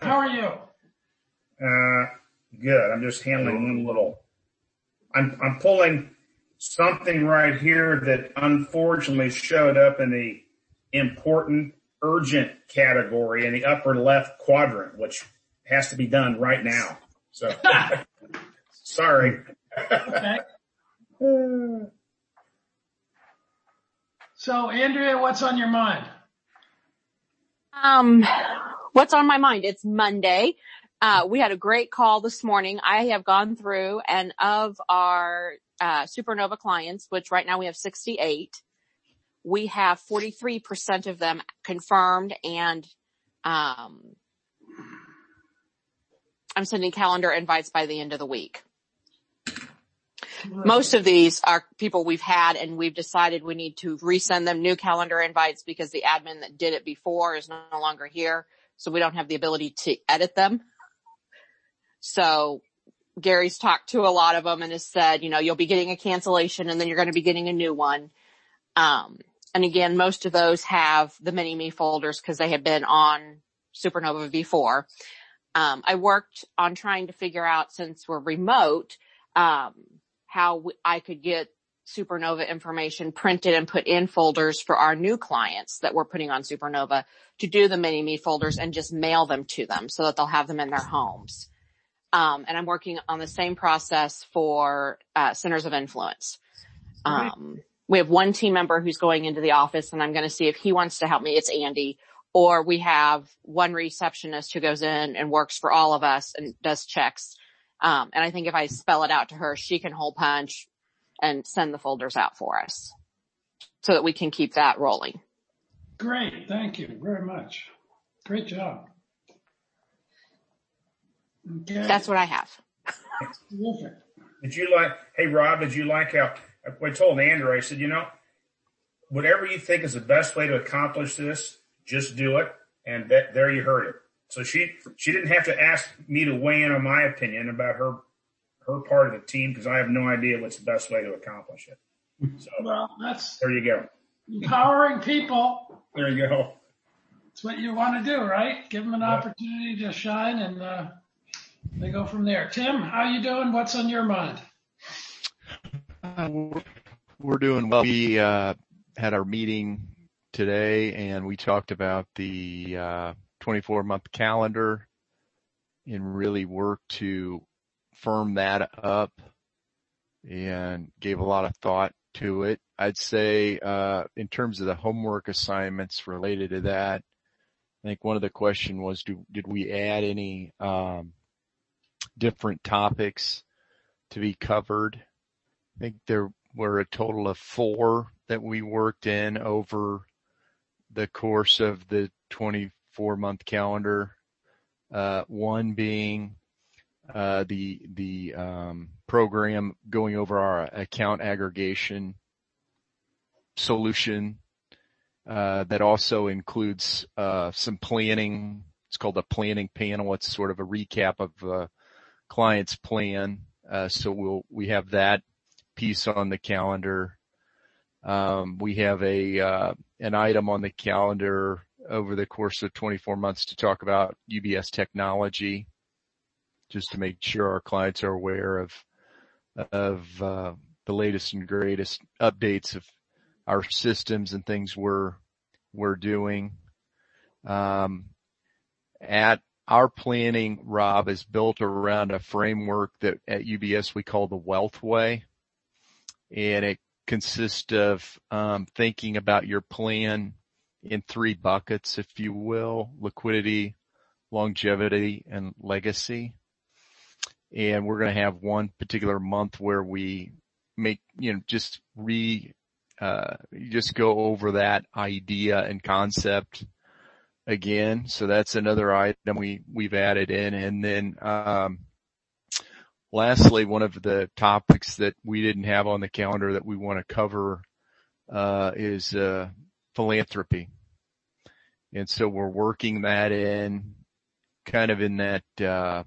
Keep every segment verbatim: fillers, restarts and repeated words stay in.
How are you? Uh, good. I'm just handling one little. I'm I'm pulling something right here that unfortunately showed up in the important, urgent category in the upper left quadrant, which has to be done right now. So, sorry. Okay. So, Andrea, what's on your mind? Um, what's on my mind? It's Monday. Uh, we had a great call this morning. I have gone through, and of our uh, Supernova clients, which right now we have sixty-eight, we have forty-three percent of them confirmed, and um, I'm sending calendar invites by the end of the week. Most of these are people we've had, and we've decided we need to resend them new calendar invites because the admin that did it before is no longer here, so we don't have the ability to edit them. So Gary's talked to a lot of them and has said, you know, you'll be getting a cancellation and then you're going to be getting a new one. Um, and again, most of those have the Mini-Me folders because they have been on Supernova before. Um, I worked on trying to figure out, since we're remote, um, how I could get Supernova information printed and put in folders for our new clients that we're putting on Supernova to do the Mini-Me folders and just mail them to them so that they'll have them in their homes. Um, and I'm working on the same process for uh, centers of influence. Um, we have one team member who's going into the office, and I'm going to see if he wants to help me. It's Andy. Or we have one receptionist who goes in and works for all of us and does checks. Um, and I think if I spell it out to her, she can hole punch and send the folders out for us so that we can keep that rolling. Great. Thank you very much. Great job. Okay. That's what I have. Terrific. Did you like, hey, Rob, did you like how I told Andrew, I said, you know, whatever you think is the best way to accomplish this, just do it. And that, there you heard it. So she, she didn't have to ask me to weigh in on my opinion about her, her part of the team, because I have no idea what's the best way to accomplish it. So well, that's there you go. Empowering people. There you go. That's what you want to do, right? Give them an yeah. opportunity to shine, and uh, they go from there. Tim, how you doing? What's on your mind? Uh, we're doing well. We uh, had our meeting today, and we talked about the uh, twenty-four month calendar and really worked to firm that up and gave a lot of thought to it. I'd say uh, in terms of the homework assignments related to that, I think one of the question was, do, did we add any um, different topics to be covered? I think there were a total of four that we worked in over the course of the twenty-four month calendar. Uh, one being uh, the the um, program going over our account aggregation solution. Uh, that also includes uh, some planning. It's called a planning panel. It's sort of a recap of a client's plan. Uh, so we'll we have that piece on the calendar. Um, we have a uh, an item on the calendar over the course of twenty-four months to talk about U B S technology, just to make sure our clients are aware of of uh, the latest and greatest updates of our systems and things we're we're doing. Um, at our planning, Rob, is built around a framework that at U B S we call the Wealth Way, and it consists of um, thinking about your plan in three buckets, if you will: liquidity, longevity, and legacy. And we're going to have one particular month where we make, you know, just re, uh, just go over that idea and concept again. So that's another item we, we've added in. And then, um, lastly, one of the topics that we didn't have on the calendar that we want to cover, uh, is, uh, philanthropy. And so we're working that in kind of in that, uh,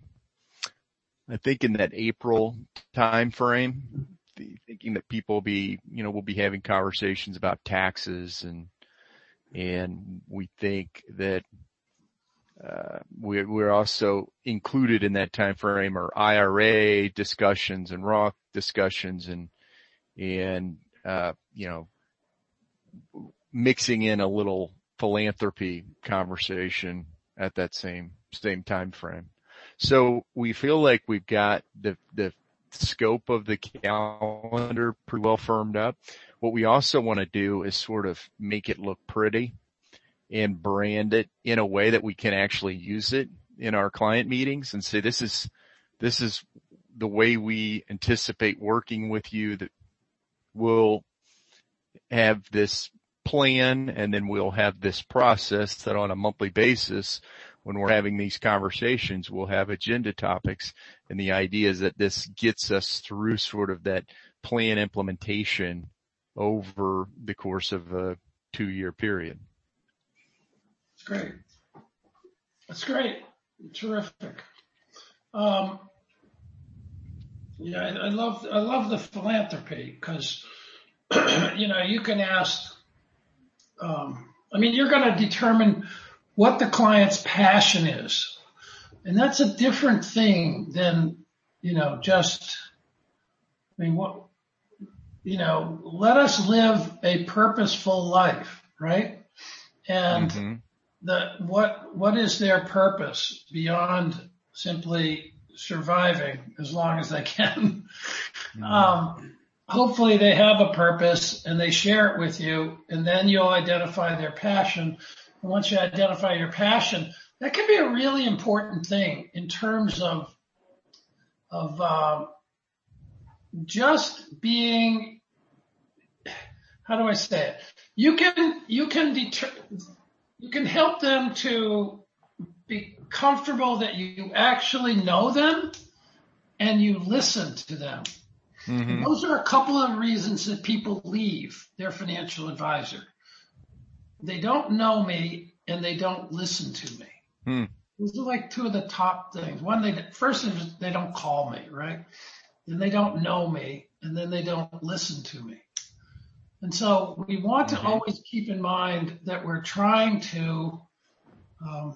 I think in that April time frame, thinking that people will be, you know, we'll be having conversations about taxes, and, and we think that, uh, we're, we're also included in that time frame are I R A discussions and Roth discussions and, and, uh, you know, mixing in a little philanthropy conversation at that same, same time frame. So we feel like we've got the, the scope of the calendar pretty well firmed up. What we also want to do is sort of make it look pretty and brand it in a way that we can actually use it in our client meetings and say, this is, this is the way we anticipate working with you, that we'll have this plan and then we'll have this process that on a monthly basis, when we're having these conversations, we'll have agenda topics. And the idea is that this gets us through sort of that plan implementation over the course of a two year period. That's great. That's great. Terrific. Um, yeah, I, I love, I love the philanthropy because, you know, you can ask, um, I mean, you're going to determine what the client's passion is. And that's a different thing than, you know, just, I mean, what, you know, let us live a purposeful life, right? And mm-hmm. the, what, what is their purpose beyond simply surviving as long as they can? Mm-hmm. Um, hopefully they have a purpose and they share it with you, and then you'll identify their passion. And once you identify your passion, that can be a really important thing in terms of, of, uh, just being, how do I say it? You can, you can deter, you can help them to be comfortable that you actually know them and you listen to them. Mm-hmm. Those are a couple of reasons that people leave their financial advisor. They don't know me and they don't listen to me. Mm. Those are like two of the top things. One, they first is they don't call me, right? Then they don't know me, and then they don't listen to me. And so we want to mm-hmm. always keep in mind that we're trying to um,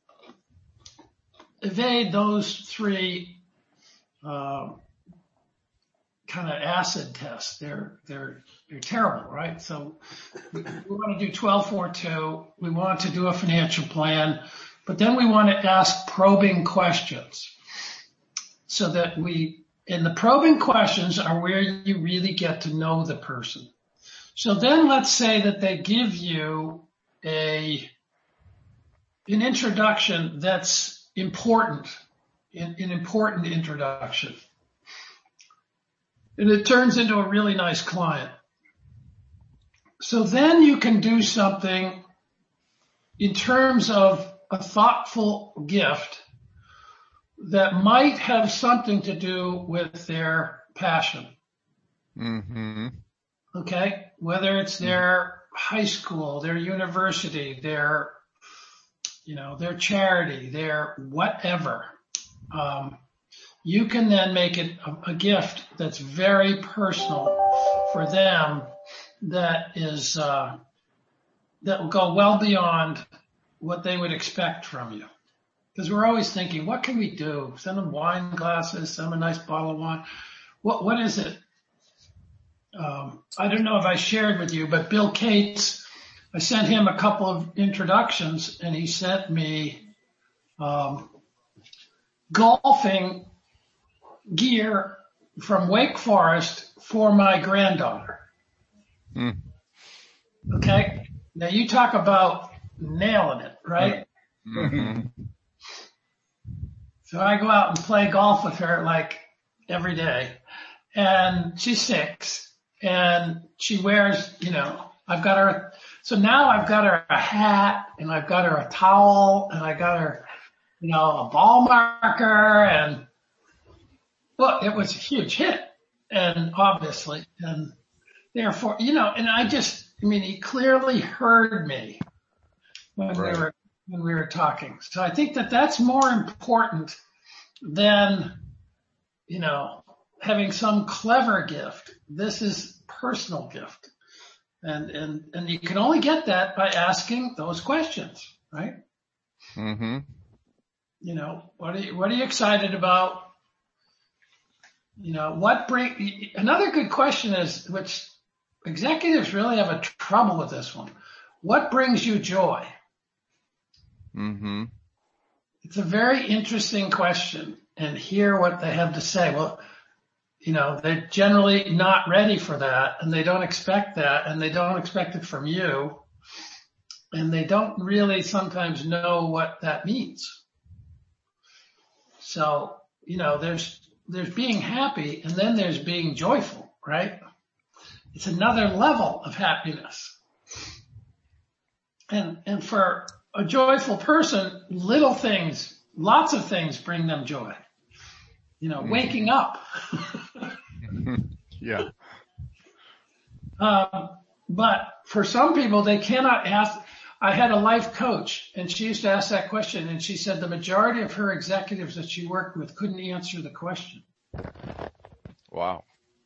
evade those three uh, kind of acid tests. They're they're they're terrible, right? So we, we want to do twelve four two. We want to do a financial plan, but then we want to ask probing questions so that we, and the probing questions are where you really get to know the person. So then let's say that they give you a an introduction that's important, an, an important introduction. And it turns into a really nice client. So then you can do something in terms of a thoughtful gift that might have something to do with their passion. Mm-hmm. Okay? Whether it's their high school, their university, their, you know, their charity, their whatever. Um, you can then make it a, a gift that's very personal for them, that is, uh, that will go well beyond what they would expect from you. Because we're always thinking, what can we do? Send them wine glasses, send them a nice bottle of wine. What, what is it? Um, I don't know if I shared with you, but Bill Cates, I sent him a couple of introductions and he sent me, um, golfing gear from Wake Forest for my granddaughter. Mm. Okay. Now you talk about nailing it, right? Mm-hmm. So I go out and play golf with her like every day, and she's six and she wears, you know, I've got her. So now I've got her a hat and I've got her a towel and I got her, you know, a ball marker, and well, it was a huge hit, and obviously, and therefore, you know, and I just, I mean, he clearly heard me when right. we were, when we were talking. So I think that that's more important than, you know, having some clever gift. This is personal gift. And, and, and you can only get that by asking those questions, right? Mm-hmm. You know, what are you, what are you excited about? You know, what bring, another good question is, which executives really have a trouble with this one. What brings you joy? Mm-hmm. It's a very interesting question, and hear what they have to say. Well, you know, they're generally not ready for that, and they don't expect that, and they don't expect it from you, and they don't really sometimes know what that means. So, you know, there's, there's being happy, and then there's being joyful, right? It's another level of happiness. And, and for a joyful person, little things, lots of things bring them joy. You know, Mm-hmm. waking up. Yeah. Um, but for some people, they cannot ask. I had a life coach, and she used to ask that question, and she said the majority of her executives that she worked with couldn't answer the question. Wow.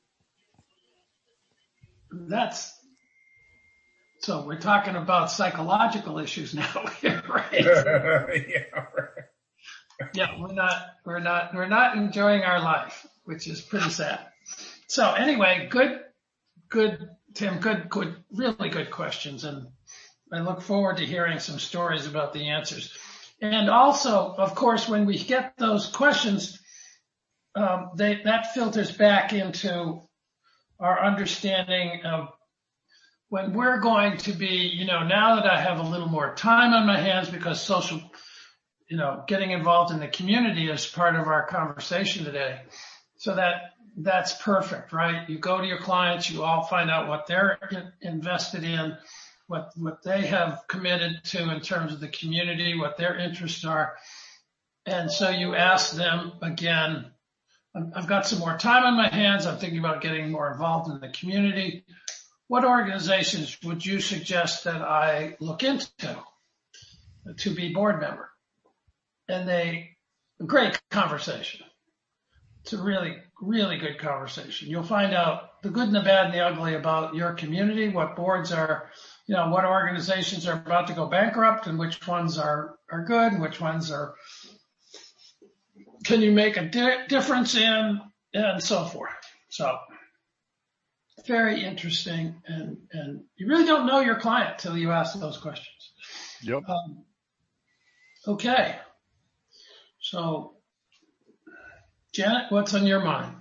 That's, so we're talking about psychological issues now here, right? Yeah, right. Yeah, we're not, we're not, we're not enjoying our life, which is pretty sad. So anyway, good, good, Tim, good, good, really good questions. And I look forward to hearing some stories about the answers. And also, of course, when we get those questions, um, they, that filters back into our understanding of when we're going to be, you know, now that I have a little more time on my hands because social, you know, getting involved in the community is part of our conversation today. So that, that's perfect, right? You go to your clients, you all find out what they're invested in, what, what they have committed to in terms of the community, what their interests are. And so you ask them again, I've got some more time on my hands. I'm thinking about getting more involved in the community. What organizations would you suggest that I look into to be board member? And they, great conversation. It's a really, really good conversation. You'll find out the good and the bad and the ugly about your community, what boards are, you know, what organizations are about to go bankrupt and which ones are, are good and which ones are, can you make a di- difference in, and so forth. So very interesting. And, and you really don't know your client till you ask those questions. Yep. Um, okay. So Janet, what's on your mind?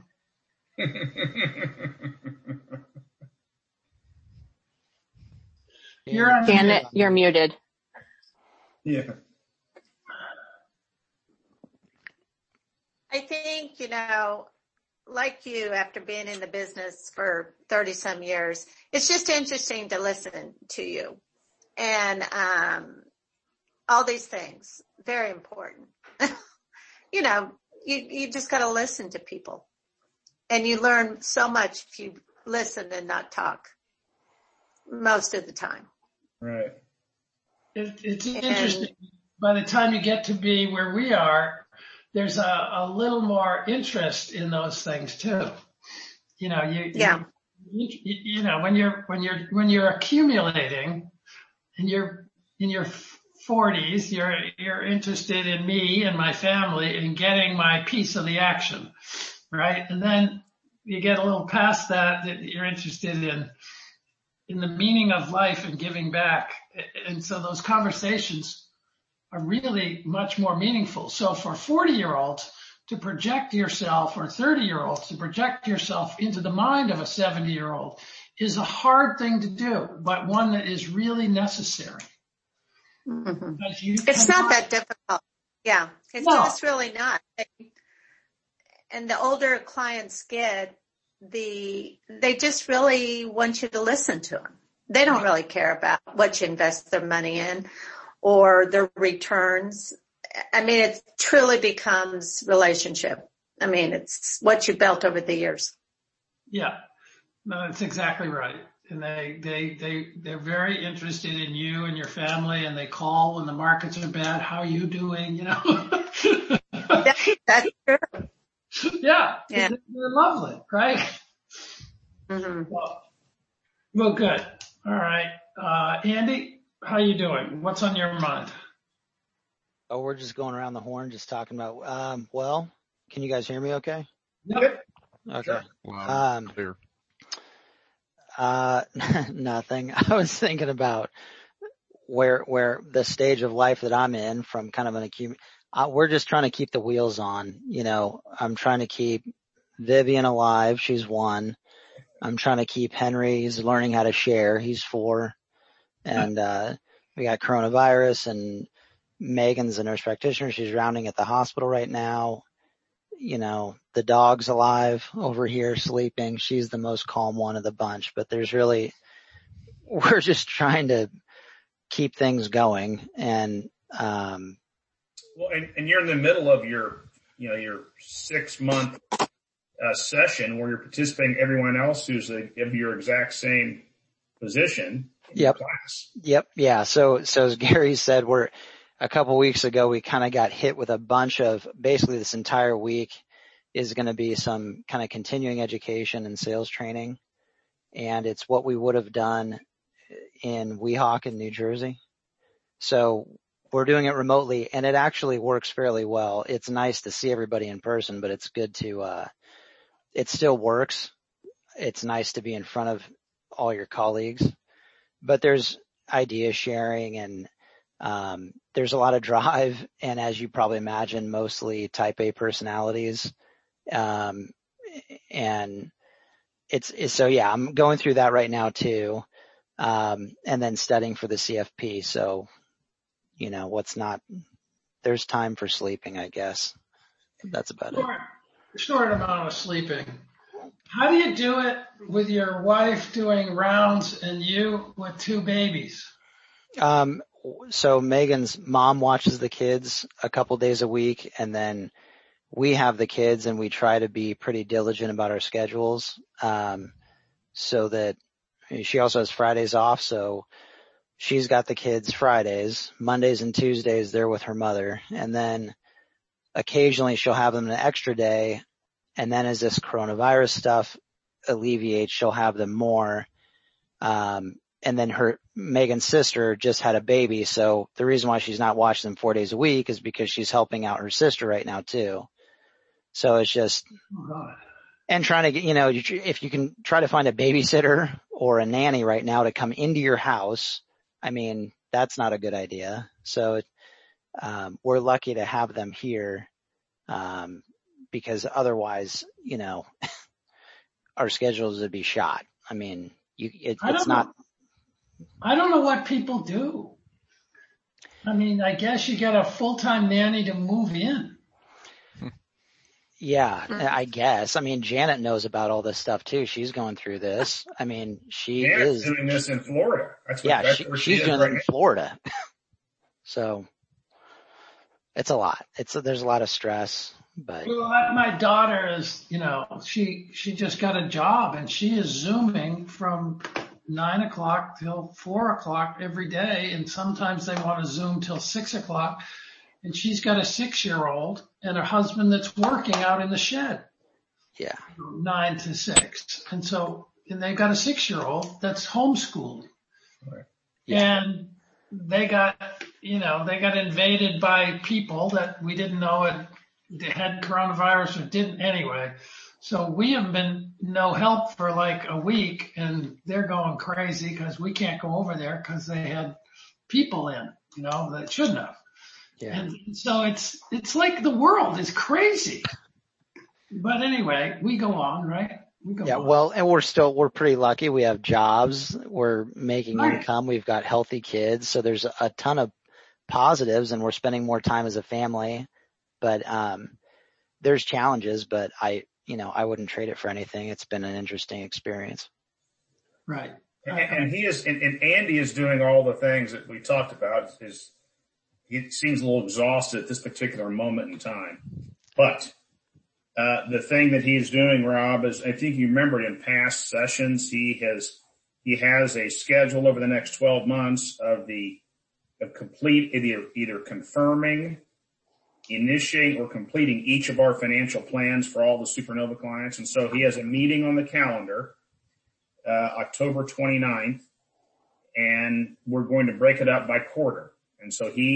You're on Janet, you're muted. Yeah. I think, you know, like you, after being in the business for thirty some years, it's just interesting to listen to you and, um, all these things, very important. You know, you, you just got to listen to people, and you learn so much if you listen and not talk most of the time. Right. It, it's And- interesting. By the time you get to be where we are, there's a, a little more interest in those things too. You know, you, Yeah. you, you, you know, when you're, when you're, when you're accumulating and you're in your forties, you're, you're interested in me and my family and getting my piece of the action, right? And then you get a little past that, that you're interested in, in the meaning of life and giving back. And so those conversations are really much more meaningful. So for forty year olds to project yourself, or thirty year olds to project yourself into the mind of a seventy year old is a hard thing to do, but one that is really necessary. Mm-hmm. Because you It's cannot- not that difficult. Yeah. It's No. just really not. And the older clients get, the, they just really want you to listen to them. They don't really care about what you invest their money in or their returns. I mean, it truly becomes relationship. I mean, it's what you built over the years. Yeah, no, that's exactly right. And they, they, they, they're very interested in you and your family, and they call when the markets are bad. How are you doing? You know? That, that's true. Yeah, Yeah. they're lovely, right? Mm-hmm. Well, well, good. All right. Uh, Andy, how you doing? What's on your mind? Oh, we're just going around the horn, just talking about, um, well, can you guys hear me okay? Yep. Okay. Sure. Wow, Um, clear. uh, nothing. I was thinking about where, where the stage of life that I'm in from kind of an accum, uh, we're just trying to keep the wheels on. You know, I'm trying to keep Vivian alive. She's one. I'm trying to keep Henry. He's learning how to share. He's four. And, uh, we got coronavirus, and Megan's a nurse practitioner. She's rounding at the hospital right now. You know, the dog's alive over here sleeping. She's the most calm one of the bunch, but there's really, we're just trying to keep things going. And, um, Well, and, and you're in the middle of your, you know, your six month uh, session where you're participating everyone else who's a, of your exact same position in Yep. your class. Yep. Yeah. So, so as Gary said, we're a couple weeks ago, we kind of got hit with a bunch of, basically this entire week is going to be some kind of continuing education and sales training. And it's what we would have done in Weehawken, New Jersey. So we're doing it remotely, and it actually works fairly well. It's nice to see everybody in person, but it's good to, uh, it still works. It's nice to be in front of all your colleagues, but there's idea sharing, and um, there's a lot of drive. And as you probably imagine, mostly type A personalities. Um, and it's, it's, so yeah, I'm going through that right now too. Um, and then studying for the C F P. So, you know, what's not, there's time for sleeping, I guess. That's about Short, short amount of sleeping. How do you do it with your wife doing rounds and you with two babies? it. Um, so Megan's mom watches the kids a couple days a week, and then we have the kids, and we try to be pretty diligent about our schedules. Um, so that she also has Fridays off. So she's got the kids Fridays, Mondays and Tuesdays they're with her mother. And then occasionally she'll have them an extra day. And then as this coronavirus stuff alleviates, she'll have them more. Um, and then her, Megan's sister just had a baby. So the reason why she's not watching them four days a week is because she's helping out her sister right now too. So it's just, Oh, God. and trying to get, you know, if you can try to find a babysitter or a nanny right now to come into your house, I mean, that's not a good idea. So, um, we're lucky to have them here. Um, because otherwise, you know, our schedules would be shot. I mean, you, it, I it's don't not. know. I don't know what people do. I mean, I guess you get a full-time nanny to move in. Yeah, I guess. I mean, Janet knows about all this stuff too. She's going through this. I mean, she Janet's is doing this in Florida. That's what, yeah, that's she, where she she's is doing right it in now. Florida. So it's a lot. It's, there's a lot of stress, but Well, my daughter is, you know, she, she just got a job and she is Zooming from nine o'clock till four o'clock every day. And sometimes they want to Zoom till six o'clock. And she's got a six-year-old and a husband that's working out in the shed, yeah, nine to six. And so, and they've got a six-year-old that's homeschooled. Right. Yeah. And they got, you know, they got invaded by people that we didn't know had, had coronavirus or didn't anyway. So we have been no help for like a week, and they're going crazy because we can't go over there because they had people in, you know, that shouldn't have. Yeah. And so it's, it's like the world is crazy. But anyway, we go on, right? We go Yeah. on. Well, and we're still, we're pretty lucky. We have jobs. We're making Right. income. We've got healthy kids. So there's a ton of positives, and we're spending more time as a family, but, um, there's challenges, but I, you know, I wouldn't trade it for anything. It's been an interesting experience. Right. And, and he is, and, and Andy is doing all the things that we talked about. Is he seems a little exhausted at this particular moment in time, but uh, the thing that he's doing, Rob, is I think you remember in past sessions he has he has a schedule over the next twelve months of the of complete either either confirming, initiating, or completing each of our financial plans for all the Supernova clients, and so he has a meeting on the calendar. Uh, October twenty-ninth, and we're going to break it up by quarter. And so he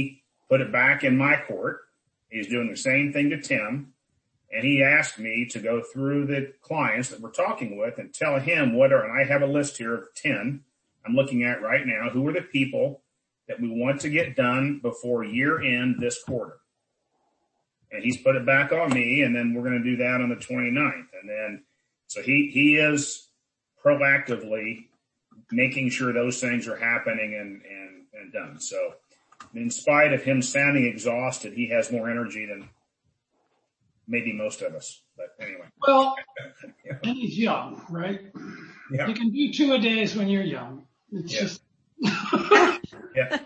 put it back in my court. He's doing the same thing to Tim. And he asked me to go through the clients that we're talking with and tell him what are, and I have a list here of ten I'm looking at right now, who are the people that we want to get done before year end this quarter. And he's put it back on me, and then we're going to do that on the twenty-ninth. And then, so he, he is proactively making sure those things are happening and, and, and done. So in spite of him sounding exhausted, he has more energy than maybe most of us. But anyway. Well, yeah. and he's young, right? Yeah. You can do two a days when you're young. It's Yeah. just. Yeah.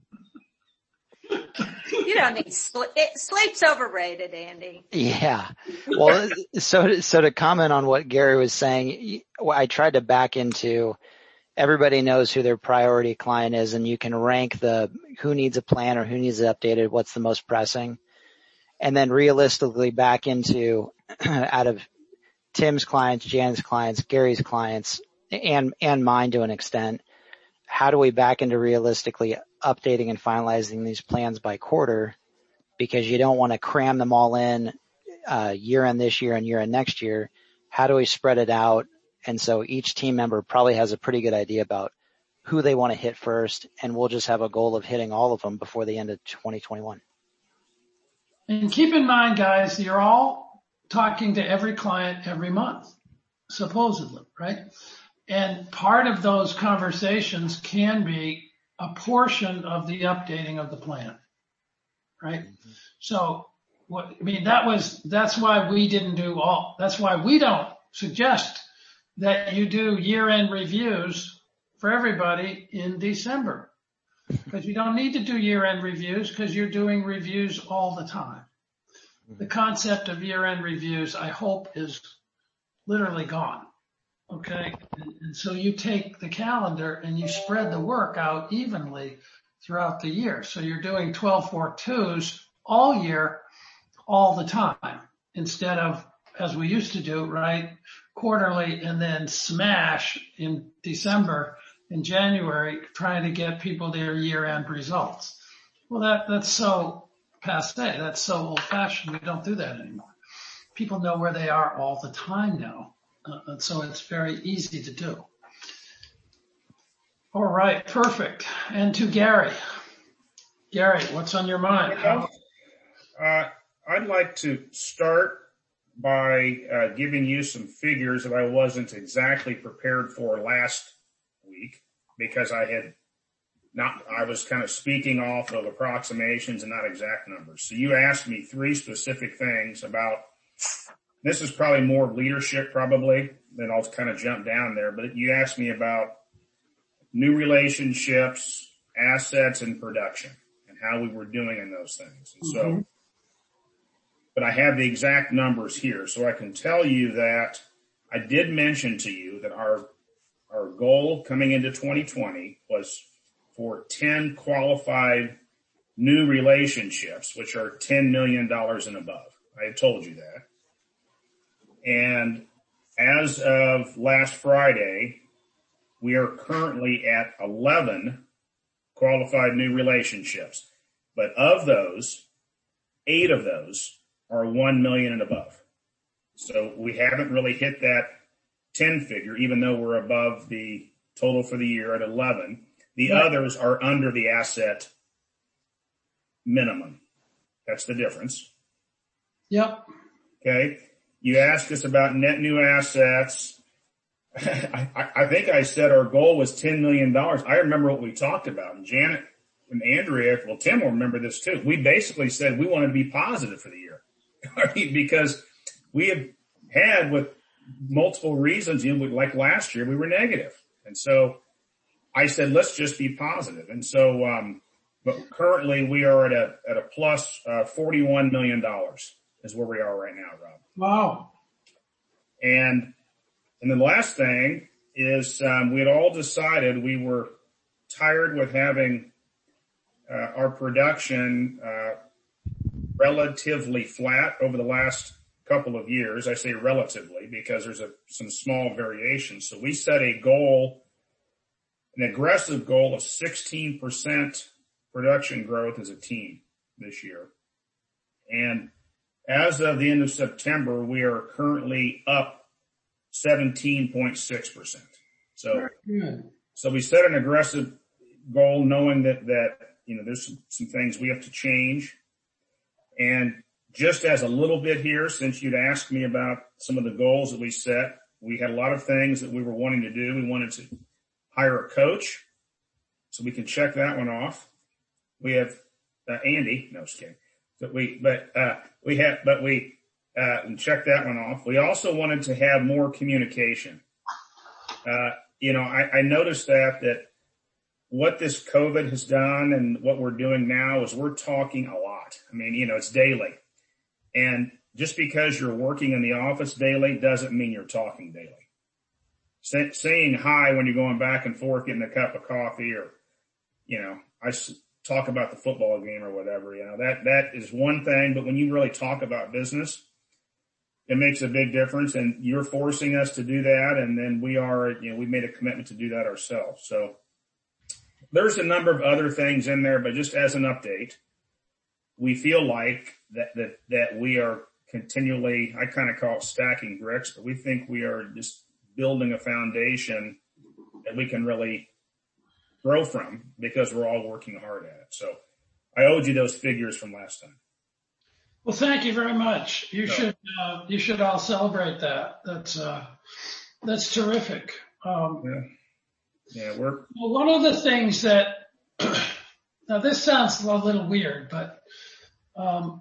You don't need sleep. It, sleep's overrated, Andy. Yeah. Well, so, so to comment on what Gary was saying, I tried to back into everybody knows who their priority client is, and you can rank the who needs a plan or who needs it updated, what's the most pressing, and then realistically back into out of Tim's clients, Jan's clients, Gary's clients, and, and mine to an extent, how do we back into realistically updating and finalizing these plans by quarter? Because you don't want to cram them all in uh, year end this year and year end next year. How do we spread it out? And so each team member probably has a pretty good idea about who they want to hit first, and we'll just have a goal of hitting all of them before the end of twenty twenty-one. And keep in mind, guys, you're all talking to every client every month, supposedly, right? And part of those conversations can be a portion of the updating of the plan, right? Mm-hmm. So what, I mean, that was, that's why we didn't do all, that's why we don't suggest that you do year-end reviews for everybody in December, because you don't need to do year-end reviews because you're doing reviews all the time. The concept of year-end reviews, I hope, is literally gone. Okay. And, and so you take the calendar and you spread the work out evenly throughout the year. So you're doing twelve four twos all year, all the time, instead of, as we used to do, right, quarterly and then smash in December and January trying to get people their year-end results. Well, that, that's so passe. That's so old-fashioned. We don't do that anymore. People know where they are all the time now. Uh, and so it's very easy to do. All right, perfect. And to Gary. Gary, what's on your mind? How- uh, I'd like to start by uh, giving you some figures that I wasn't exactly prepared for last week because I had not, I was kind of speaking off of approximations and not exact numbers. So you asked me three specific things about, this is probably more leadership probably, then I'll kind of jump down there, but you asked me about new relationships, assets, and production and how we were doing in those things. And so, mm-hmm. But I have the exact numbers here, so I can tell you that I did mention to you that our, our goal coming into twenty twenty was for ten qualified new relationships, which are ten million dollars and above. I had told you that. And as of last Friday, we are currently at eleven qualified new relationships. But of those, eight of those are one million and above. So we haven't really hit that ten figure, even though we're above the total for the year at eleven. The yeah. others are under the asset minimum. That's the difference. Yep. Okay. You asked us about net new assets. I, I think I said our goal was ten million dollars. I remember what we talked about. And Janet and Andrea, well, Tim will remember this too. We basically said we wanted to be positive for the year. I mean, because we have had, with multiple reasons, you know, like last year, we were negative. And so I said, let's just be positive. And so, um, but currently we are at a, at a plus, uh, forty-one million dollars is where we are right now, Rob. Wow. And, and the last thing is, um, we had all decided we were tired with having, uh, our production, uh, relatively flat over the last couple of years. I say relatively because there's a, some small variations. So we set a goal, an aggressive goal of sixteen percent production growth as a team. this year. And as of the end of September, we are currently up seventeen point six percent. So, so we set an aggressive goal knowing that, that, you know, there's some, some things we have to change. And just as a little bit here, since you'd asked me about some of the goals that we set, we had a lot of things that we were wanting to do. We wanted to hire a coach, so we can check that one off. We have uh, Andy, no, just kidding. But we, but uh, we have, but we uh, and check that one off. We also wanted to have more communication. Uh, you know, I, I noticed that that what this COVID has done and what we're doing now is we're talking a lot. I mean, you know, it's daily, and just because you're working in the office daily doesn't mean you're talking daily. Say, saying hi when you're going back and forth, getting a cup of coffee, or, you know, I s- talk about the football game or whatever, you know, that, that is one thing. But when you really talk about business, it makes a big difference, and you're forcing us to do that. And then we are, you know, we made a commitment to do that ourselves. So there's a number of other things in there, but just as an update, we feel like that, that, that we are continually, I kind of call it stacking bricks, but we think we are just building a foundation that we can really grow from because we're all working hard at it. So I owed you those figures from last time. Well, thank you very much. You No. should, uh, you should all celebrate that. That's, uh, that's terrific. Um, Yeah. Yeah, we're, well, one of the things that, now this sounds a little weird, but, um,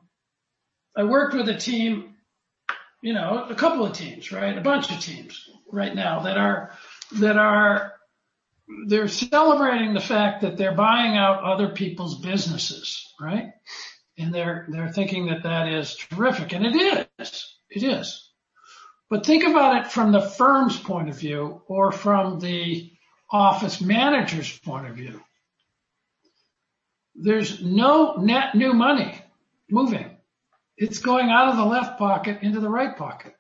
I worked with a team, you know, a couple of teams, right? A bunch of teams right now that are, that are, they're celebrating the fact that they're buying out other people's businesses, right? And they're, they're thinking that that is terrific. And it is, it is. But think about it from the firm's point of view or from the office manager's point of view. There's no net new money moving. It's going out of the left pocket into the right pocket.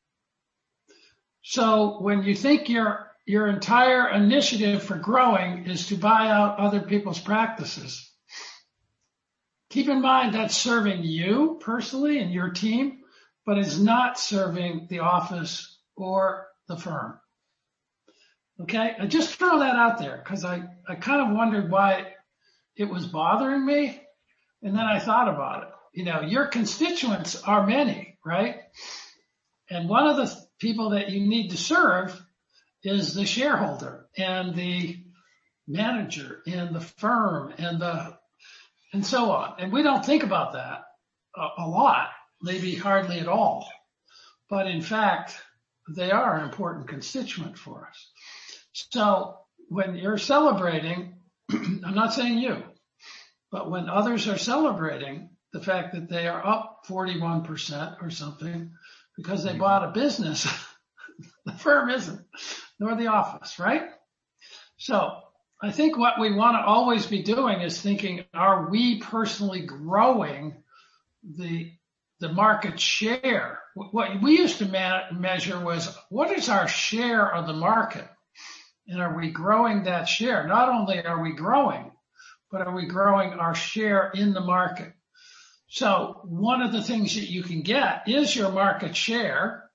So when you think your, your entire initiative for growing is to buy out other people's practices, keep in mind that's serving you personally and your team, but it's not serving the office or the firm. Okay. I just throw that out there because I, I kind of wondered why it was bothering me. And then I thought about it. You know, your constituents are many, right? And one of the people that you need to serve is the shareholder and the manager and the firm and the, and so on. And we don't think about that a, a lot, maybe hardly at all. But in fact, they are an important constituent for us. So when you're celebrating, I'm not saying you, but when others are celebrating the fact that they are up forty-one percent or something because they bought a business, the firm isn't, nor the office, right? So I think what we want to always be doing is thinking, are we personally growing the, the market share? What we used to ma- measure was what is our share of the market? And are we growing that share? Not only are we growing, but are we growing our share in the market? So one of the things that you can get is your market share,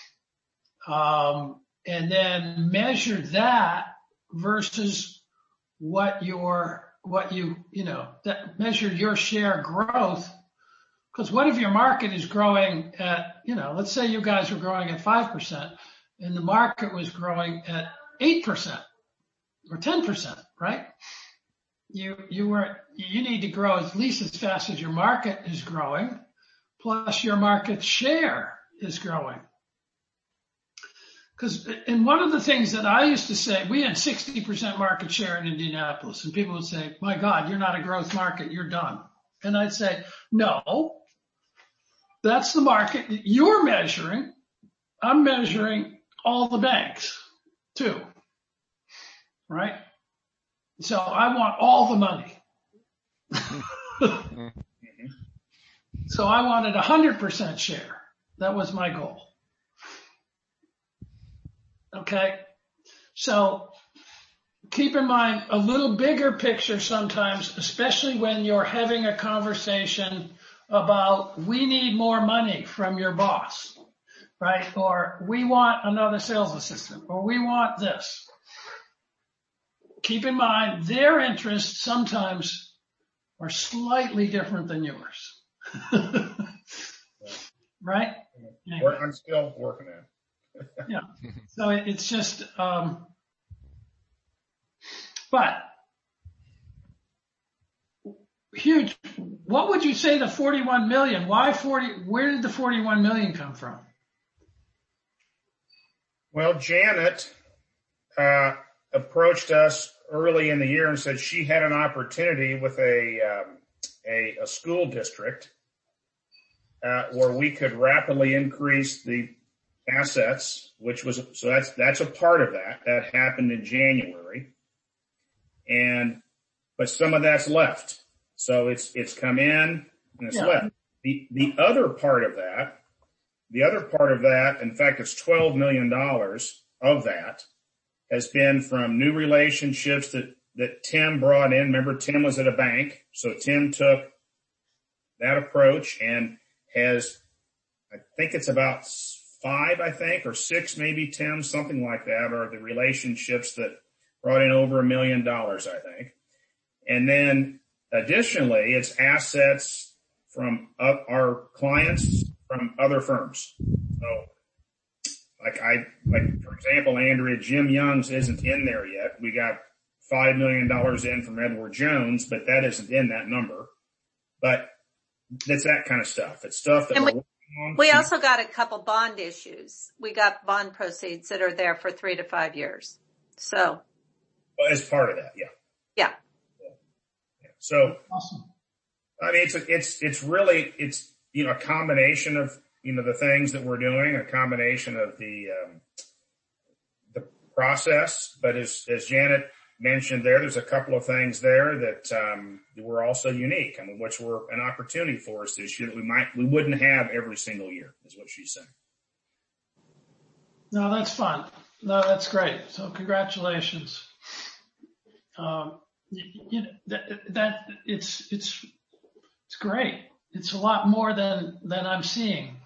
um, and then measure that versus what your, what you, you know, that measure your share growth. Because what if your market is growing at, you know, let's say you guys were growing at five percent and the market was growing at eight percent or ten percent, right? You, you were, you need to grow at least as fast as your market is growing, plus your market share is growing. Because, and one of the things that I used to say, we had sixty percent market share in Indianapolis, and people would say, my God, you're not a growth market, you're done. And I'd say, no, that's the market you're measuring. I'm measuring all the banks too, right? So I want all the money. So I wanted a hundred percent share. That was my goal. Okay. So keep in mind a little bigger picture sometimes, especially when you're having a conversation about we need more money from your boss, right? Or we want another sales assistant, or we want this. Keep in mind their interests sometimes are slightly different than yours. Right? Anyway. I'm still working at it. Yeah. So it, it's just, um, but huge. What would you say the forty-one million? Why forty? Where did the forty-one million come from? Well, Janet uh, approached us early in the year and said she had an opportunity with a um, a, a school district uh, where we could rapidly increase the assets, which was so that's that's a part of that. That happened in January, and but some of that's left. So it's it's come in and it's Yeah. left. The the other part of that, the other part of that, in fact, it's twelve million dollars of that has been from new relationships that that Tim brought in. Remember, Tim was at a bank, so Tim took that approach and has, I think it's about five, I think, or six, maybe Tim, something like that, are the relationships that brought in over a million dollars, I think. And then additionally, it's assets from uh, our clients from other firms. So like I, like for example, Andrea, Jim Young's isn't in there yet. We got five million dollars in from Edward Jones, but that isn't in that number. But that's that kind of stuff. It's stuff that And we're we, working on. we also got a couple bond issues. We got bond proceeds that are there for three to five years. So As part of that, yeah. yeah. yeah. So, Awesome. I mean, it's, a, it's, it's really, it's, you know, a combination of, you know, the things that we're doing, a combination of the, um, the process. But as, as Janet mentioned there, there's a couple of things there that, um, were also unique. I mean, which were an opportunity for us this year that we might, we wouldn't have every single year is what she's saying. No, that's fun. No, that's great. So congratulations. Um, you, you know, that, that it's, it's, it's great. It's a lot more than, than I'm seeing.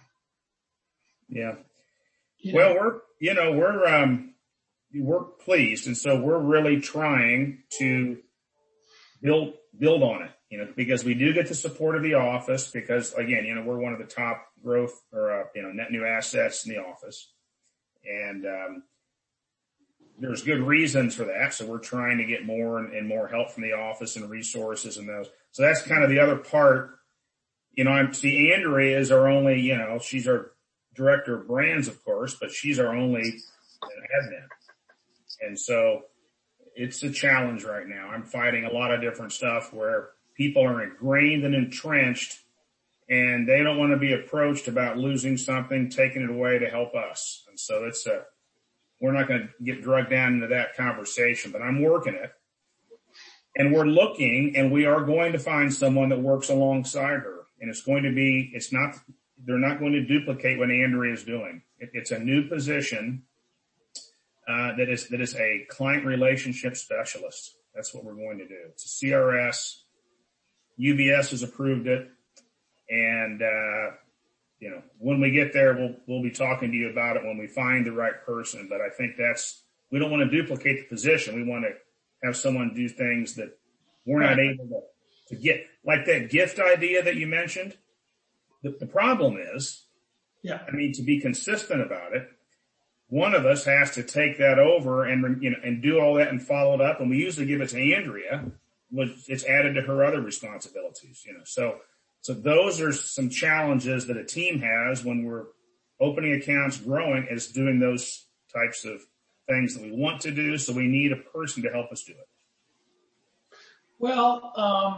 Yeah. You Well, know, we're, you know, we're, um, we're pleased. And so we're really trying to build, build on it, you know, because we do get the support of the office because again, you know, we're one of the top growth or, uh, you know, net new assets in the office. And, um, there's good reasons for that. So we're trying to get more and, and more help from the office and resources and those. So that's kind of the other part. You know, I'm see Andrea is our only, you know, she's our director of brands, of course, but she's our only admin. And so it's a challenge right now. I'm fighting a lot of different stuff where people are ingrained and entrenched and they don't want to be approached about losing something, taking it away to help us. And so it's a, we're not going to get drugged down into that conversation, but I'm working it. And we're looking and we are going to find someone that works alongside her. And it's going to be, it's not, they're not going to duplicate what Andrea is doing. It, it's a new position, uh, that is, that is a client relationship specialist. That's what we're going to do. It's a C R S. U B S has approved it. And, uh, you know, when we get there, we'll, we'll be talking to you about it when we find the right person. But I think that's, we don't want to duplicate the position. We want to have someone do things that we're not able to, to get. Like that gift idea that you mentioned. The, the problem is, yeah, I mean, to be consistent about it, one of us has to take that over and, you know, and do all that and follow it up. And we usually give it to Andrea, which it's added to her other responsibilities, you know, so. So those are some challenges that a team has when we're opening accounts, growing, is doing those types of things that we want to do. So we need a person to help us do it. Well,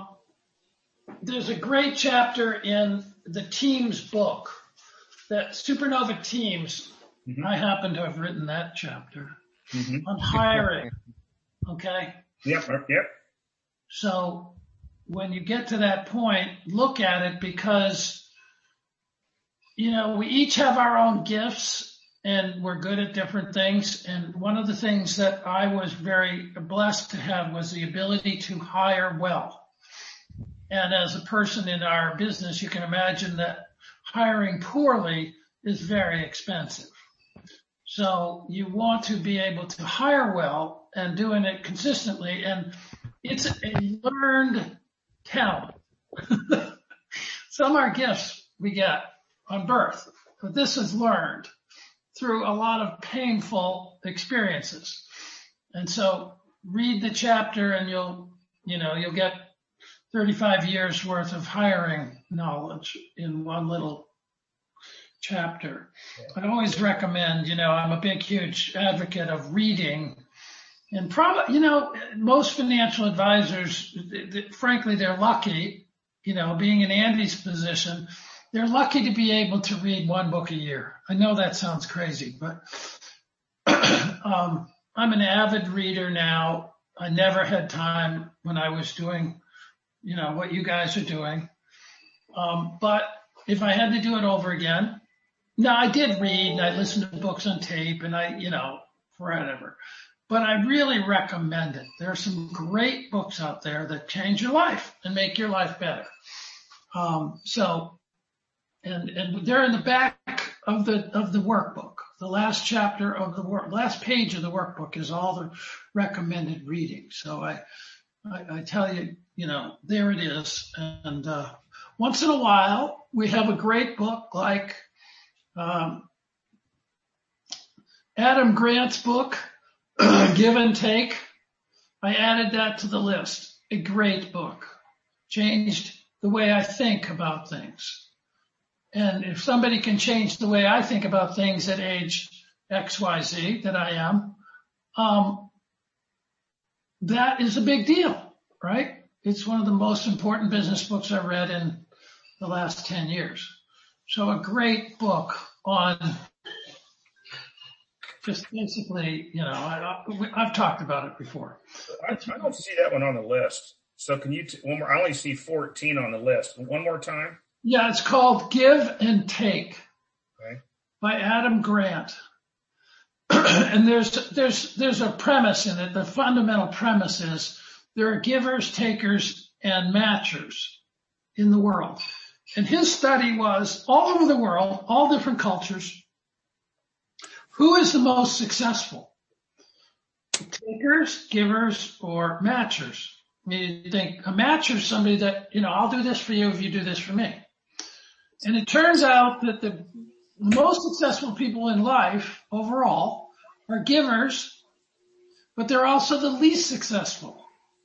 um, there's a great chapter in the Teams book, that Supernova Teams. Mm-hmm. I happen to have written that chapter mm-hmm. on hiring. Okay. Yep. Yep. So when you get to that point, look at it because, you know, we each have our own gifts and we're good at different things. And one of the things that I was very blessed to have was the ability to hire well. And as a person in our business, you can imagine that hiring poorly is very expensive. So you want to be able to hire well and doing it consistently. And it's a learned talent. Some are gifts we get on birth, but this is learned through a lot of painful experiences. And so read the chapter and you'll, you know, you'll get thirty-five years worth of hiring knowledge in one little chapter. I always recommend, you know, I'm a big, huge advocate of reading, and probably, you know, most financial advisors, frankly, they're lucky, you know, being in Andy's position, they're lucky to be able to read one book a year. I know that sounds crazy, but um, I'm an avid reader now. I never had time when I was doing, you know, what you guys are doing. Um, but if I had to do it over again, no, I did read and I listened to books on tape and I, you know, forever. But I really recommend it. There are some great books out there that change your life and make your life better. Um, so, and, and they're in the back of the, of the workbook. The last chapter of the work, last page of the workbook is all the recommended reading. So I, I, I tell you, you know, there it is. And, uh, once in a while we have a great book like, um, Adam Grant's book, Give and Take. I added that to the list. A great book. Changed the way I think about things. And if somebody can change the way I think about things at age X Y Z that I am, um, that is a big deal, right? It's one of the most important business books I've read in the last ten years. So a great book on just basically, you know, I, I, I've talked about it before. I, I don't see that one on the list. So can you, t- one more, I only see fourteen on the list. One more time. Yeah, it's called Give and Take okay. by Adam Grant. And there's, there's, there's a premise in it. The fundamental premise is there are givers, takers, and matchers in the world. And his study was all over the world, all different cultures. Who is the most successful? Takers, givers, or matchers? I mean, you think a matcher is somebody that, you know, I'll do this for you if you do this for me. And it turns out that the most successful people in life overall are givers, but they're also the least successful.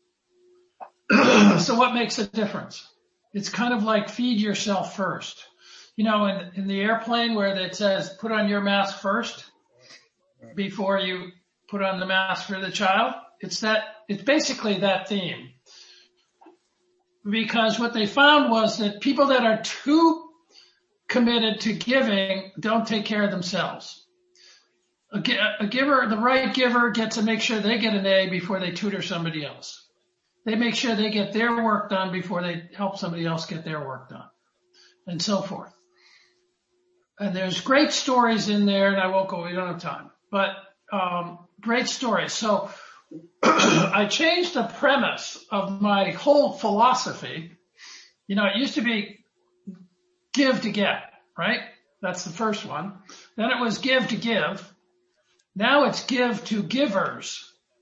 So what makes a difference? It's kind of like feed yourself first. You know, in, in the airplane where it says put on your mask first before you put on the mask for the child. It's that, it's basically that theme. Because what they found was that people that are too committed to giving don't take care of themselves. A, a giver, the right giver gets to make sure they get an A before they tutor somebody else. They make sure they get their work done before they help somebody else get their work done, and so forth. And there's great stories in there, and I won't go, we don't have time, but um great stories. So I changed the premise of my whole philosophy. You know, it used to be give to get, right? That's the first one. Then it was give to give. Now it's give to givers.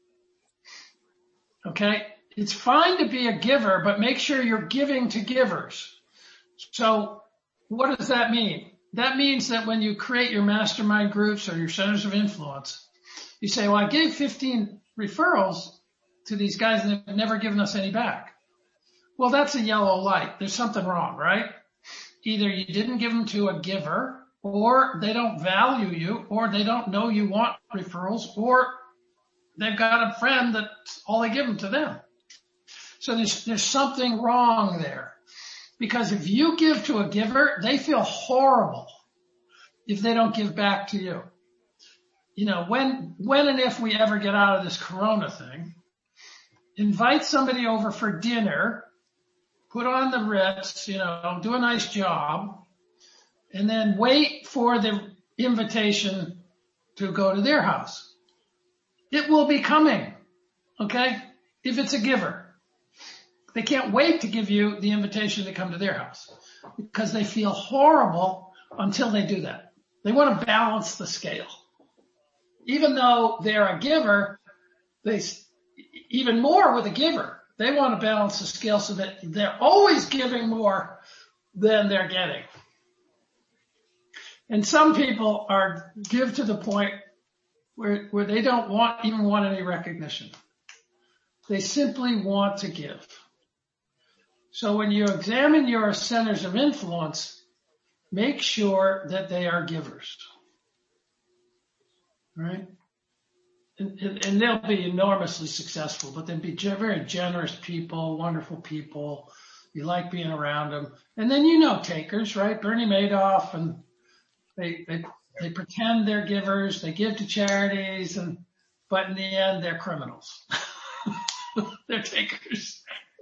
Okay? It's fine to be a giver, but make sure you're giving to givers. So what does that mean? That means that when you create your mastermind groups or your centers of influence, you say, well, I gave fifteen referrals to these guys and they've never given us any back. Well, that's a yellow light. There's something wrong, right? Either you didn't give them to a giver, or they don't value you, or they don't know you want referrals, or they've got a friend that all they give them to them. So there's, there's something wrong there. Because if you give to a giver, they feel horrible if they don't give back to you. You know, when, when and if we ever get out of this Corona thing, invite somebody over for dinner, put on the Ritz, you know, do a nice job, and then wait for the invitation to go to their house. It will be coming, okay? If it's a giver. They can't wait to give you the invitation to come to their house because they feel horrible until they do that. They want to balance the scale. Even though they're a giver, they, even more with a giver, they want to balance the scale so that they're always giving more than they're getting. And some people are give to the point where, where they don't want, even want any recognition. They simply want to give. So when you examine your centers of influence, make sure that they are givers, right? And, and, and they'll be enormously successful, but they'll be very generous people, wonderful people. You like being around them. And then you know takers, right? Bernie Madoff, and they, they, they pretend they're givers, they give to charities, and, but in the end, they're criminals. They're takers.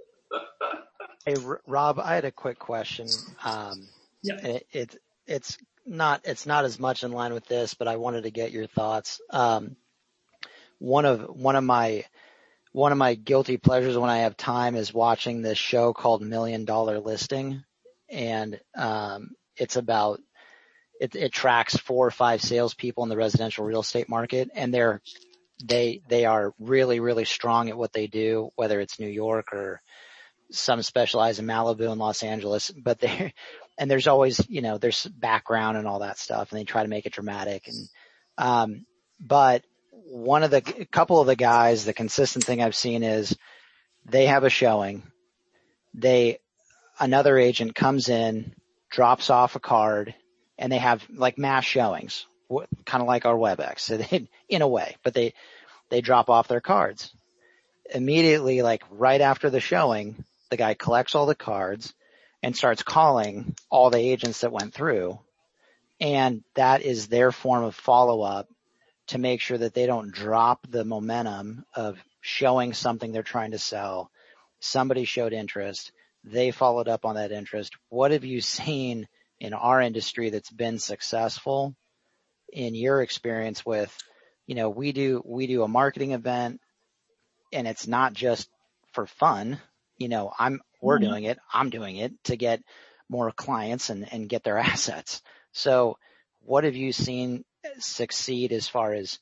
Hey, Rob, I had a quick question. Um, yep. it, it, it's not, it's not as much in line with this, but I wanted to get your thoughts. Um, one of, one of my, one of my guilty pleasures when I have time is watching this show called Million Dollar Listing. And, um, it's about, it, it tracks four or five salespeople in the residential real estate market, and they're, they, they are really, really strong at what they do, whether it's New York or some specialize in Malibu and Los Angeles, but they, and there's always, you know, there's background and all that stuff, and they try to make it dramatic. And, um, but one of the, a couple of the guys, the consistent thing I've seen is they have a showing. They, another agent comes in, drops off a card, and they have like mass showings, kind of like our WebEx, so they, in a way, but they, they drop off their cards. Immediately, like right after the showing, the guy collects all the cards and starts calling all the agents that went through. And that is their form of follow-up to make sure that they don't drop the momentum of showing something they're trying to sell. Somebody showed interest. They followed up on that interest. What have you seen in our industry that's been successful in your experience with, you know, we do, we do a marketing event, and it's not just for fun. You know, I'm, we're doing it. I'm doing it to get more clients and, and get their assets. So what have you seen succeed as far as,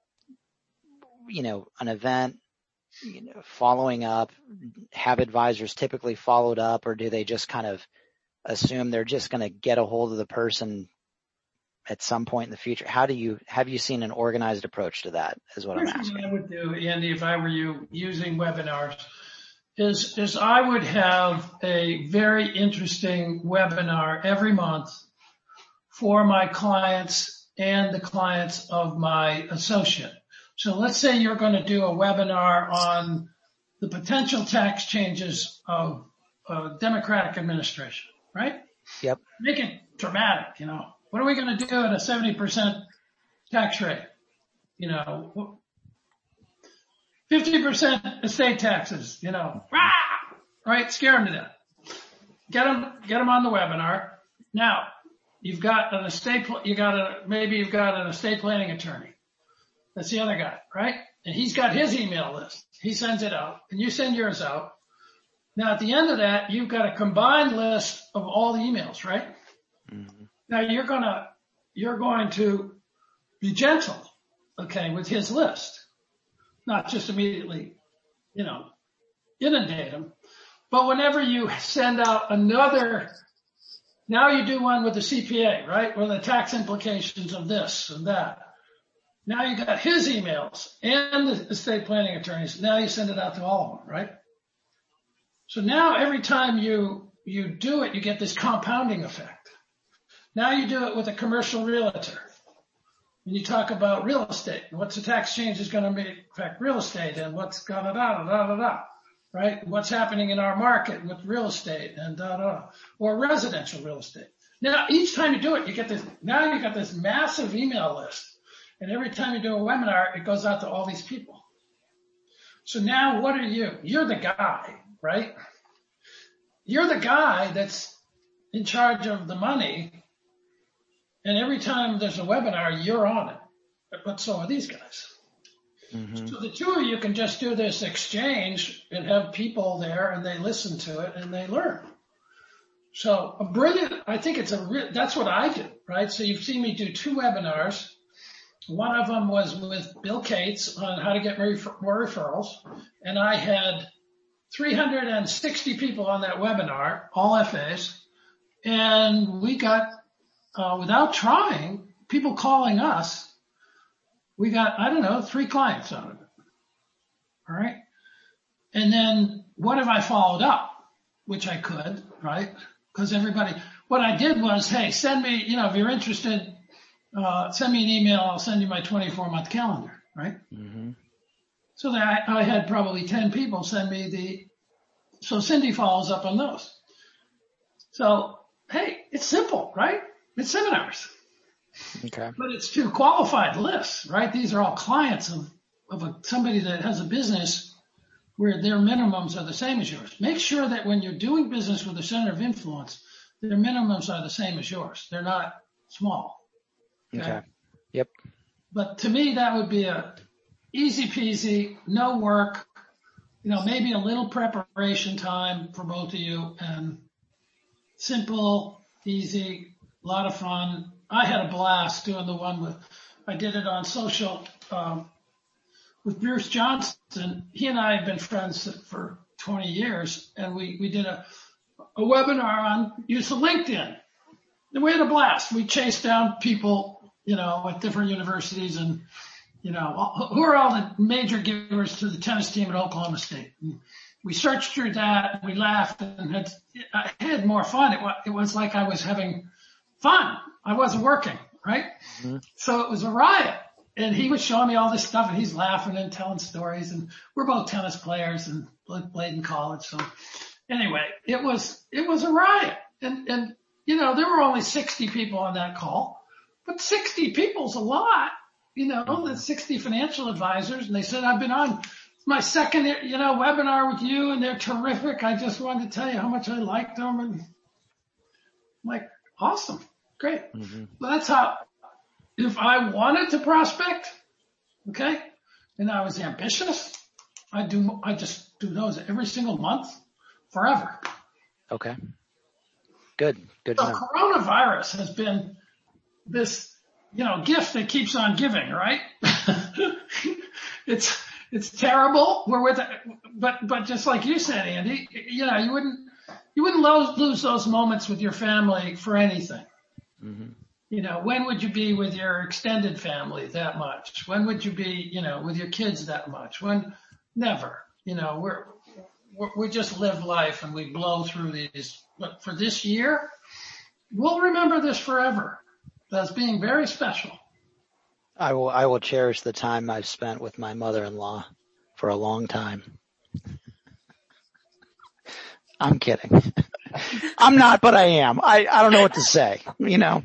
you know, an event, you know, following up? Have advisors typically followed up, or do they just kind of assume they're just going to get a hold of the person at some point in the future? How do you, have you seen an organized approach to that is what I'm asking. What I would do, Andy, if I were you using webinars is, is I would have a very interesting webinar every month for my clients and the clients of my associate. So let's say you're going to do a webinar on the potential tax changes of a Democratic administration, right? Yep. Make it dramatic, you know. What are we going to do at a seventy percent tax rate? You know, fifty percent estate taxes, you know, rah! Right? Scare them to death. Get them, get them on the webinar. Now, you've got an estate, you got a, maybe you've got an estate planning attorney. That's the other guy, right? And he's got his email list. He sends it out, and you send yours out. Now, at the end of that, you've got a combined list of all the emails, right? Mm-hmm. Now, you're gonna, you're going to be gentle, okay, with his list. Not just immediately, you know, inundate him. But whenever you send out another, now you do one with the C P A, right? Or the tax implications of this and that. Now you got his emails and the estate planning attorneys. Now you send it out to all of them, right? So now every time you, you do it, you get this compounding effect. Now you do it with a commercial realtor. And you talk about real estate and what's the tax change is going to affect real estate and what's da da da da da da, right? What's happening in our market with real estate and da da, or residential real estate. Now each time you do it, you get this, now you got this massive email list. And every time you do a webinar, it goes out to all these people. So now what are you? You're the guy, right? You're the guy that's in charge of the money. And every time there's a webinar, you're on it. but so are these guys. Mm-hmm. So the two of you can just do this exchange and have people there and they listen to it and they learn. So a brilliant, I think it's a, re- that's what I do, right? So you've seen me do two webinars. One of them was with Bill Cates on how to get more referrals. And I had three hundred sixty people on that webinar, all F As. And we got, uh, without trying, people calling us. We got, I don't know, three clients out of it. All right. And then what if I followed up, which I could, right? Because everybody, what I did was, hey, send me, you know, if you're interested, uh, send me an email. I'll send you my twenty-four month calendar, right? Mm-hmm. So that I, I had probably ten people send me the, so Cindy follows up on those. So, hey, it's simple, right? It's seminars. Okay. But it's to qualified lists, right? These are all clients of, of a, somebody that has a business where their minimums are the same as yours. Make sure that when you're doing business with a center of influence, their minimums are the same as yours. They're not small. Okay. okay. Yep. But to me, that would be a easy peasy, no work, you know, maybe a little preparation time for both of you and simple, easy, a lot of fun. I had a blast doing the one with, I did it on social, um, with Bruce Johnson. He and I have been friends for twenty years, and we, we did a, a webinar on use of LinkedIn. And we had a blast. We chased down people, you know, at different universities and, you know, who are all the major givers to the tennis team at Oklahoma State. And we searched through that, we laughed, and had, I had more fun. It was, it was like I was having fun. I wasn't working, right? Mm-hmm. So it was a riot. And he was showing me all this stuff, and he's laughing and telling stories. And we're both tennis players and played in college. So anyway, it was it was a riot. And and you know, there were only sixty people on that call, but sixty people's a lot. You know, mm-hmm. There's sixty financial advisors, and they said, I've been on my second, you know, webinar with you, and they're terrific. I just wanted to tell you how much I liked them, and I'm like, awesome, great. Mm-hmm. So that's how. If I wanted to prospect, okay, and I was ambitious, I do, I just do those every single month forever. Okay. Good. Good. So coronavirus has been this, you know, gift that keeps on giving, right? it's, it's terrible. We're with it, but, but just like you said, Andy, you know, you wouldn't, you wouldn't lose, lose those moments with your family for anything. Mm-hmm. You know, when would you be with your extended family that much? When would you be, you know, with your kids that much? When, never, you know, we're, we're, we just live life and we blow through these. But for this year, we'll remember this forever as being very special. I will, I will cherish the time I've spent with my mother-in-law for a long time. I'm kidding. I'm not, but I am. I, I don't know what to say, you know.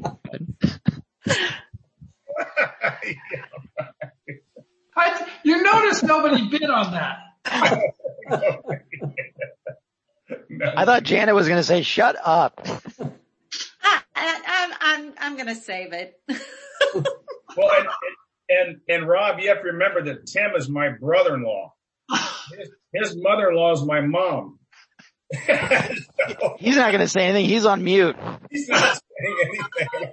I, you notice nobody bid on that. No. I thought Janet was going to say, shut up. I, I, I'm, I'm, I'm going to save it. Well, and, and, and Rob, you have to remember that Tim is my brother-in-law. His, his mother-in-law is my mom. So, he's not going to say anything. He's on mute. He's not saying anything.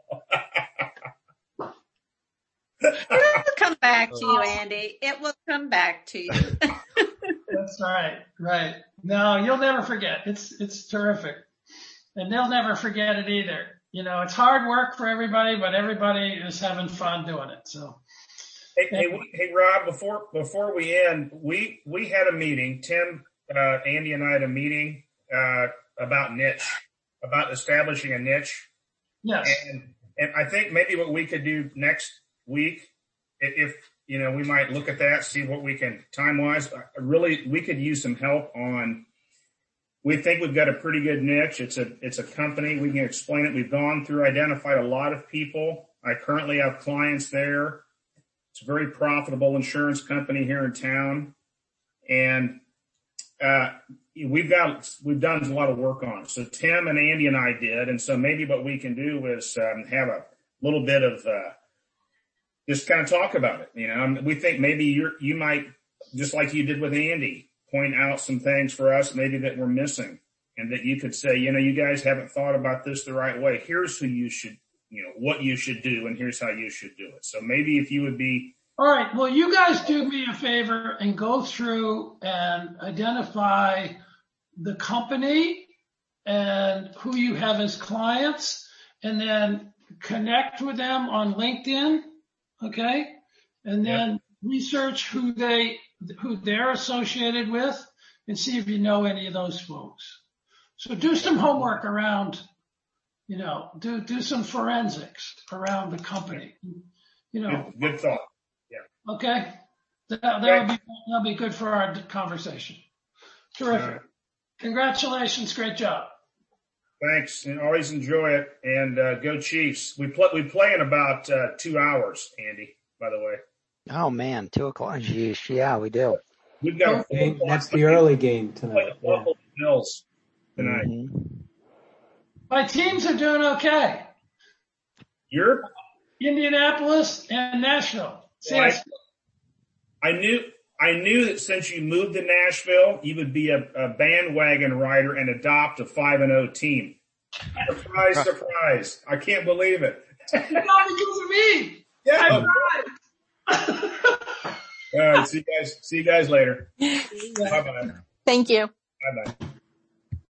It will come back to you, Andy. It will come back to you. That's right. Right. No, you'll never forget. It's, it's terrific. And they'll never forget it either. You know, it's hard work for everybody, but everybody is having fun doing it. So. Hey, hey, we, hey, Rob, before, before we end, we, we had a meeting. Tim, uh, Andy and I had a meeting, uh, about niche, about establishing a niche. Yes. And, and I think maybe what we could do next week, if, you know, we might look at that, see what we can time-wise. Really, we could use some help on, we think we've got a pretty good niche. It's a, it's a company. We can explain it. We've gone through, identified a lot of people. I currently have clients there. It's a very profitable insurance company here in town. And, uh, we've got, we've done a lot of work on it. So Tim and Andy and I did. And so maybe what we can do is, um, have a little bit of, uh, just kind of talk about it. You know, and we think maybe you're, you might, just like you did with Andy, point out some things for us maybe that we're missing, and that you could say, you know, you guys haven't thought about this the right way. Here's who you should, you know, what you should do, and here's how you should do it. So maybe if you would be. All right. Well, you guys do me a favor and go through and identify the company and who you have as clients, and then connect with them on LinkedIn. Okay. And then yep. research who they, who they're associated with, and see if you know any of those folks. So do some homework around, you know, do, do some forensics around the company, you know. Good, good thought. Yeah. Okay. That, that'll be, that'll be good for our conversation. Terrific. Right. Congratulations. Great job. Thanks. And always enjoy it. And, uh, go Chiefs. We play, we play in about, uh, two hours, Andy, by the way. Oh man, two o'clock. Geez, yeah, we do. We've got okay, that's the early game tonight. Yeah. Bills tonight. Mm-hmm. My teams are doing okay. You're Indianapolis and Nashville. Well, I, I knew I knew that since you moved to Nashville, you would be a, a bandwagon rider and adopt a five and oh team. Surprise, surprise! I can't believe it. It's not because of me. Yeah. All right. See you guys. See you guys later. Bye bye. Thank you. Bye bye.